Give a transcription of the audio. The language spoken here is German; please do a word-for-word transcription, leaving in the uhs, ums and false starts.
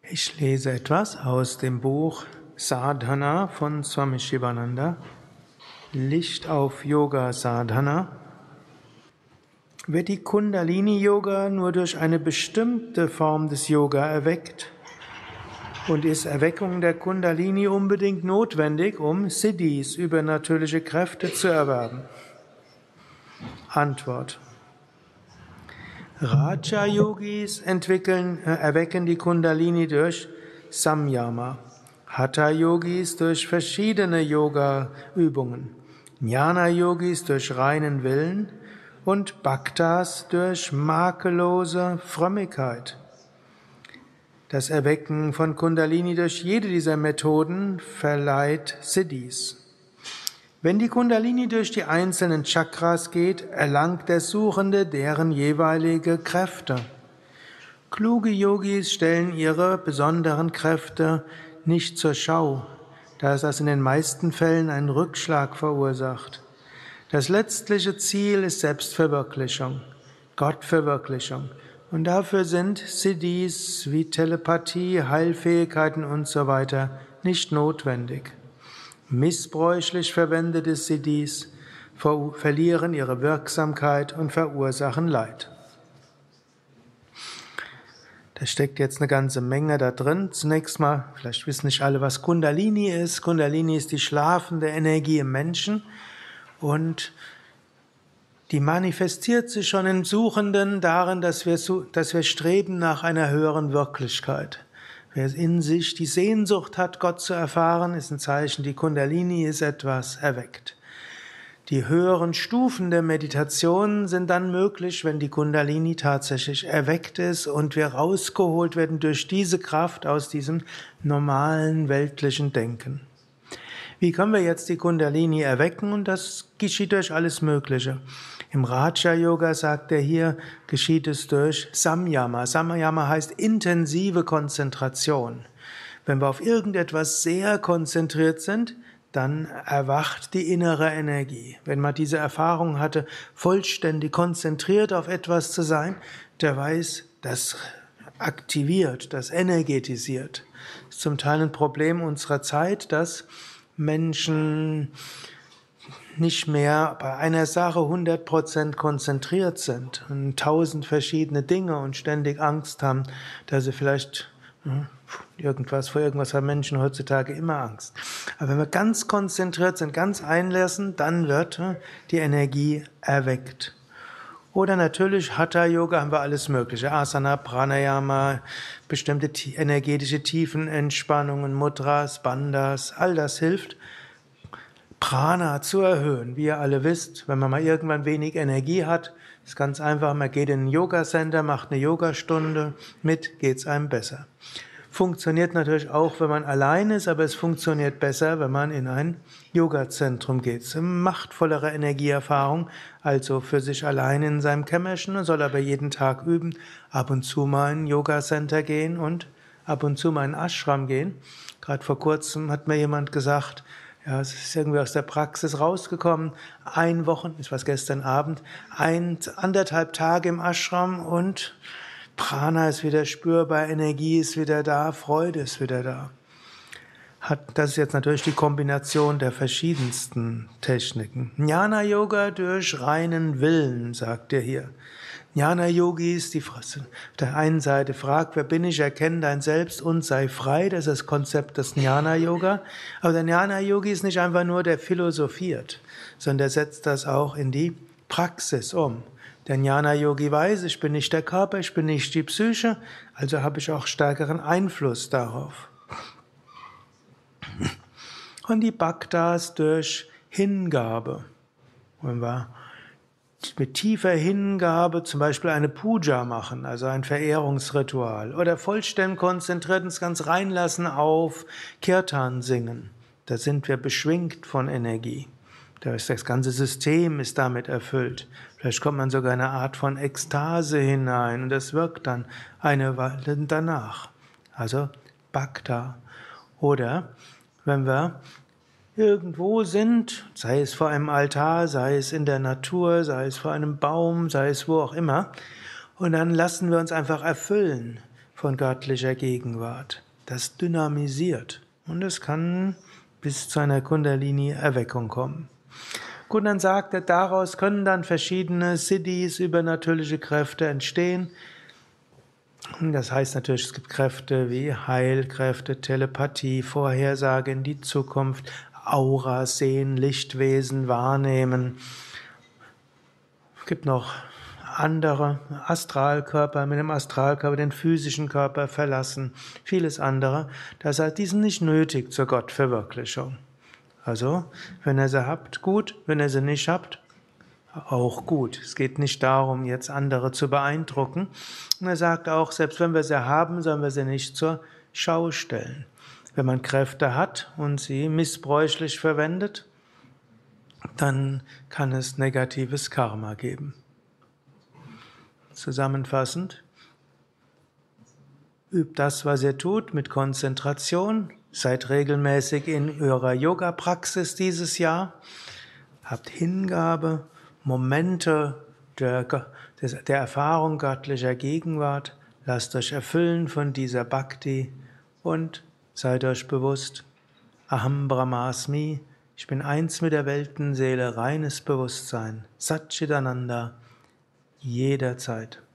Ich lese etwas aus dem Buch Sadhana von Swami Shivananda. Licht auf Yoga Sadhana. Wird die Kundalini-Yoga nur durch eine bestimmte Form des Yoga erweckt? Und ist Erweckung der Kundalini unbedingt notwendig, um Siddhis, übernatürliche Kräfte, zu erwerben? Antwort: Raja-Yogis entwickeln, äh, erwecken die Kundalini durch Samyama, Hatha-Yogis durch verschiedene Yoga-Übungen, Jnana-Yogis durch reinen Willen und Bhaktas durch makellose Frömmigkeit. Das Erwecken von Kundalini durch jede dieser Methoden verleiht Siddhis. Wenn die Kundalini durch die einzelnen Chakras geht, erlangt der Suchende deren jeweilige Kräfte. Kluge Yogis stellen ihre besonderen Kräfte nicht zur Schau, da es das in den meisten Fällen einen Rückschlag verursacht. Das letztliche Ziel ist Selbstverwirklichung, Gottverwirklichung. Und dafür sind Siddhis wie Telepathie, Heilfähigkeiten und so weiter nicht notwendig. Missbräuchlich verwendete Siddhis ver- verlieren ihre Wirksamkeit und verursachen Leid. Da steckt jetzt eine ganze Menge da drin. Zunächst mal, vielleicht wissen nicht alle, was Kundalini ist. Kundalini ist die schlafende Energie im Menschen und die manifestiert sich schon im Suchenden darin, dass wir, dass wir streben nach einer höheren Wirklichkeit. Wer in sich die Sehnsucht hat, Gott zu erfahren, ist ein Zeichen, die Kundalini ist etwas erweckt. Die höheren Stufen der Meditation sind dann möglich, wenn die Kundalini tatsächlich erweckt ist und wir rausgeholt werden durch diese Kraft aus diesem normalen weltlichen Denken. Wie können wir jetzt die Kundalini erwecken? Und das geschieht durch alles Mögliche. Im Raja-Yoga, sagt er hier, geschieht es durch Samyama. Samyama heißt intensive Konzentration. Wenn wir auf irgendetwas sehr konzentriert sind, dann erwacht die innere Energie. Wenn man diese Erfahrung hatte, vollständig konzentriert auf etwas zu sein, der weiß, das aktiviert, das energetisiert. Das ist zum Teil ein Problem unserer Zeit, dass Menschen nicht mehr bei einer Sache hundert Prozent konzentriert sind und tausend verschiedene Dinge und ständig Angst haben, dass sie vielleicht irgendwas, vor irgendwas haben Menschen heutzutage immer Angst. Aber wenn wir ganz konzentriert sind, ganz einlassen, dann wird die Energie erweckt. Oder natürlich Hatha-Yoga haben wir alles Mögliche. Asana, Pranayama, bestimmte energetische Tiefenentspannungen, Mudras, Bandhas, all das hilft, Prana zu erhöhen. Wie ihr alle wisst, wenn man mal irgendwann wenig Energie hat, ist ganz einfach, man geht in ein Yoga-Center, macht eine Yogastunde, mit geht's einem besser. Funktioniert natürlich auch, wenn man allein ist, aber es funktioniert besser, wenn man in ein Yoga-Zentrum geht. Es ist eine machtvollere Energieerfahrung, also für sich allein in seinem Kämmerchen, soll aber jeden Tag üben, ab und zu mal in ein Yoga-Center gehen und ab und zu mal in ein Ashram gehen. Gerade vor kurzem hat mir jemand gesagt, ja, es ist irgendwie aus der Praxis rausgekommen, ein Wochen, das war gestern Abend, ein, anderthalb Tage im Ashram und Prana ist wieder spürbar, Energie ist wieder da, Freude ist wieder da. Hat, das ist jetzt natürlich die Kombination der verschiedensten Techniken. Jnana-Yoga durch reinen Willen, sagt er hier. Jnana-Yogis, die auf der einen Seite fragt, wer bin ich, erkenne dein Selbst und sei frei, das ist das Konzept des Jnana-Yoga. Aber der Jnana-Yogi ist nicht einfach nur, der philosophiert, sondern der setzt das auch in die Praxis um. Der Jnana-Yogi weiß, ich bin nicht der Körper, ich bin nicht die Psyche, also habe ich auch stärkeren Einfluss darauf. Und die Bhaktas durch Hingabe. Wenn wir mit tiefer Hingabe zum Beispiel eine Puja machen, also ein Verehrungsritual, oder vollständig konzentriert uns ganz reinlassen auf Kirtan singen, da sind wir beschwingt von Energie. Das ganze System ist damit erfüllt. Vielleicht kommt man sogar in eine Art von Ekstase hinein und das wirkt dann eine Weile danach. Also Bhakta. Oder wenn wir irgendwo sind, sei es vor einem Altar, sei es in der Natur, sei es vor einem Baum, sei es wo auch immer, und dann lassen wir uns einfach erfüllen von göttlicher Gegenwart. Das dynamisiert und es kann bis zu einer Kundalini-Erweckung kommen. Gut, dann sagt er, daraus können dann verschiedene Siddhis, übernatürliche Kräfte entstehen. Das heißt natürlich, es gibt Kräfte wie Heilkräfte, Telepathie, Vorhersage in die Zukunft, Aura sehen, Lichtwesen wahrnehmen. Es gibt noch andere Astralkörper, mit dem Astralkörper den physischen Körper verlassen, vieles andere. Das heißt, die sind nicht nötig zur Gottverwirklichung. Also, wenn ihr sie habt, gut, wenn ihr sie nicht habt, auch gut. Es geht nicht darum, jetzt andere zu beeindrucken. Und er sagt auch, selbst wenn wir sie haben, sollen wir sie nicht zur Schau stellen. Wenn man Kräfte hat und sie missbräuchlich verwendet, dann kann es negatives Karma geben. Zusammenfassend, übt das, was ihr tut, mit Konzentration. Seid regelmäßig in eurer Yoga-Praxis dieses Jahr. Habt Hingabe, Momente der, der Erfahrung göttlicher Gegenwart. Lasst euch erfüllen von dieser Bhakti und seid euch bewusst, Aham Brahmasmi, ich bin eins mit der Weltenseele, reines Bewusstsein, Satchitananda, jederzeit.